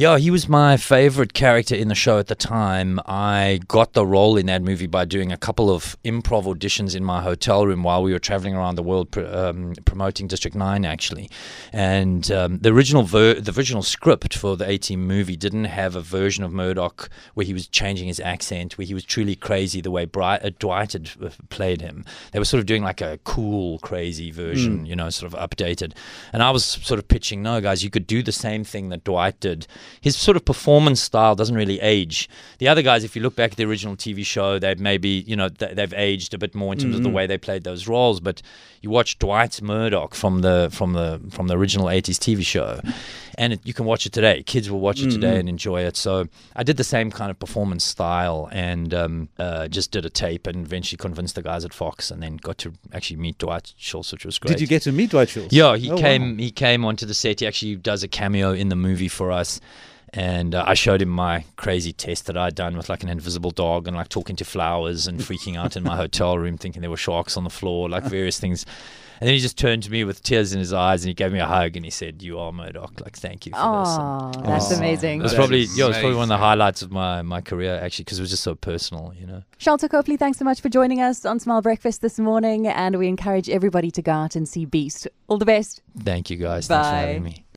Yeah, he was my favorite character in the show at the time. I got the role in that movie by doing a couple of improv auditions in my hotel room while we were traveling around the world promoting District 9, actually. And the original script for the A-Team movie didn't have a version of Murdoch where he was changing his accent, where he was truly crazy the way Dwight had played him. They were sort of doing like a cool, crazy version, sort of updated. And I was sort of pitching, no, guys, you could do the same thing that Dwight did. His sort of performance style doesn't really age. The other guys, if you look back at the original TV show, they've maybe, they've aged a bit more in terms of the way they played those roles. But you watch Dwight's Murdoch from the original 80s TV show, and you can watch it today. Kids will watch it today and enjoy it. So I did the same kind of performance style and just did a tape and eventually convinced the guys at Fox and then got to actually meet Dwight Schultz, which was great. Did you get to meet Dwight Schultz? Yeah, he came onto the set. He actually does a cameo in the movie for us. And I showed him my crazy test that I'd done with like an invisible dog and like talking to flowers and freaking out in my hotel room thinking there were sharks on the floor, like various things. And then he just turned to me with tears in his eyes and he gave me a hug and he said, "You are Murdoch. Like, thank you for this." Oh, that's amazing. It was probably one of the highlights of my career, actually, because it was just so personal, Sharlto Copley, thanks so much for joining us on Smile Breakfast this morning, and we encourage everybody to go out and see Beast. All the best. Thank you, guys. Bye. Thanks for having me.